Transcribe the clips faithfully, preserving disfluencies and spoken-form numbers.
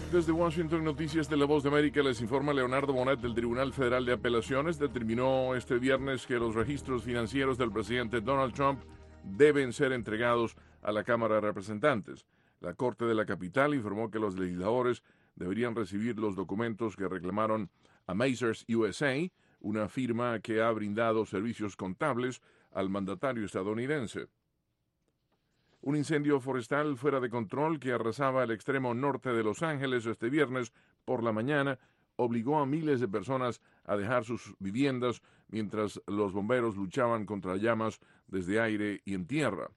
Desde Washington, Noticias de la Voz de América, les informa Leonardo Bonet del Tribunal Federal de Apelaciones. Determinó este viernes que los registros financieros del presidente Donald Trump deben ser entregados a la Cámara de Representantes. La Corte de la Capital informó que los legisladores deberían recibir los documentos que reclamaron a Mazars U S A, una firma que ha brindado servicios contables al mandatario estadounidense. Un incendio forestal fuera de control que arrasaba el extremo norte de Los Ángeles este viernes por la mañana obligó a miles de personas a dejar sus viviendas mientras los bomberos luchaban contra llamas desde aire y en tierra.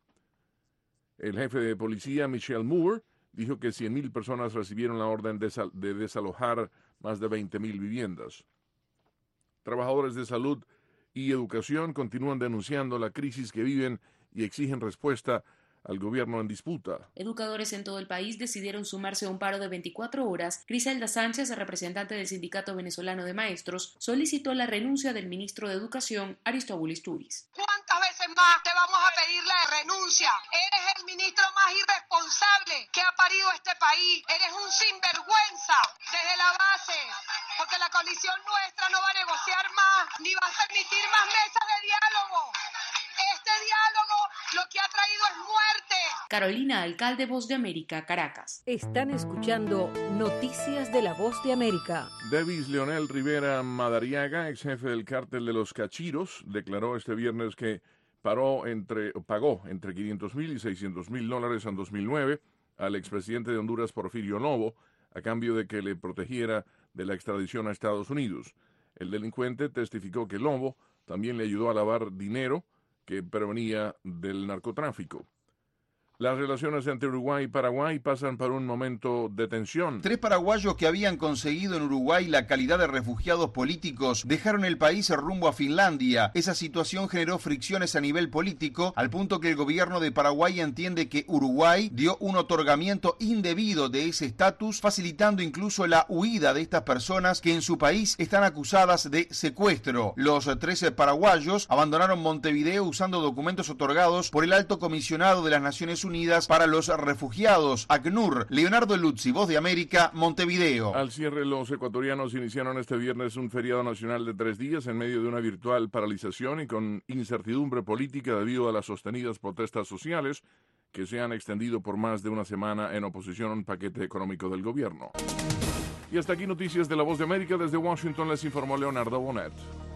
El jefe de policía, Michelle Moore, dijo que cien mil personas recibieron la orden de, desal- de desalojar más de veinte mil viviendas. Trabajadores de salud y educación continúan denunciando la crisis que viven y exigen respuesta al gobierno en disputa. Educadores en todo el país decidieron sumarse a un paro de veinticuatro horas. Griselda Sánchez, representante del Sindicato Venezolano de Maestros, solicitó la renuncia del ministro de Educación, Aristóbulo Turis. ¿Cuántas veces más te vamos a pedir la renuncia? Eres el ministro más irresponsable que ha parido este país. Eres un sinvergüenza desde la base, porque la coalición nuestra no va a negociar más, ni va a permitir más mesas de diálogo. Este diálogo lo que ha traído es muerte. Carolina Alcalde, Voz de América, Caracas. Están escuchando Noticias de la Voz de América. Davis Leonel Rivera Madariaga, ex jefe del cártel de los Cachiros, declaró este viernes que paró entre, pagó entre quinientos mil y seiscientos mil dólares en dos mil nueve al expresidente de Honduras, Porfirio Lobo, a cambio de que le protegiera de la extradición a Estados Unidos. El delincuente testificó que Lobo también le ayudó a lavar dinero que provenía del narcotráfico. Las relaciones entre Uruguay y Paraguay pasan por un momento de tensión. Tres paraguayos que habían conseguido en Uruguay la calidad de refugiados políticos dejaron el país rumbo a Finlandia. Esa situación generó fricciones a nivel político, al punto que el gobierno de Paraguay entiende que Uruguay dio un otorgamiento indebido de ese estatus, facilitando incluso la huida de estas personas que en su país están acusadas de secuestro. Los trece paraguayos abandonaron Montevideo usando documentos otorgados por el Alto Comisionado de las Naciones Unidas para los Refugiados, ACNUR. Leonardo Luzzi, Voz de América, Montevideo. Al cierre, los ecuatorianos iniciaron este viernes un feriado nacional de tres días en medio de una virtual paralización y con incertidumbre política debido a las sostenidas protestas sociales que se han extendido por más de una semana en oposición a un paquete económico del gobierno. Y hasta aquí Noticias de la Voz de América. Desde Washington les informó Leonardo Bonet.